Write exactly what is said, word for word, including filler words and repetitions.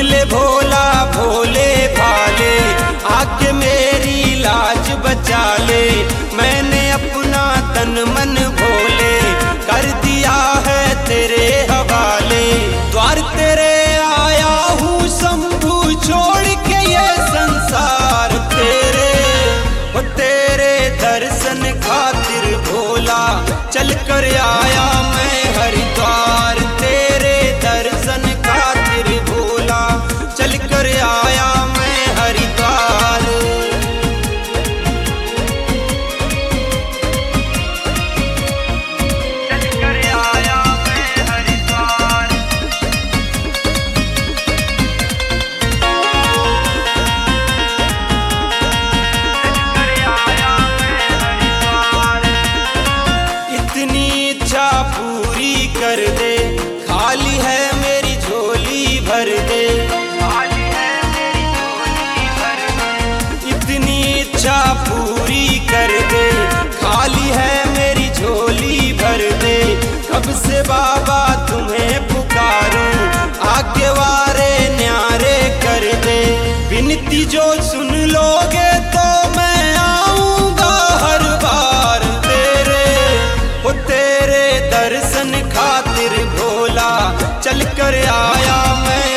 ले भोला भोले भाले, आके मेरी लाज बचा ले। मैंने अपना तन मन भोले कर दिया है तेरे हवाले। द्वार तेरे आया हूँ शंभू, छोड़ के ये संसार तेरे, वो तेरे दर्शन खातिर भोला चल कर आया मैं हरिद्वार। तेरे दर्शन खातिर भोला चल कर आया मैं हरिद्वार। चल कर आया मैं हरिद्वार। चल कर आया मैं हरिद्वार। इतनी इच्छा पूरी कर दे, खाली है मेरी झोली भर दे। खाली है मेरी झोली भर दे। इतनी इच्छा पूरी कर दे, खाली है मेरी झोली भर दे। कब से बाबा तुम्हें पुकारूं, आगे वारे न्यारे कर दे। विनती जो सुन लोगे तो मैं आऊंगा हर बार तेरे, वो तेरे दर्शन खातिर भोला चल कर आया मैं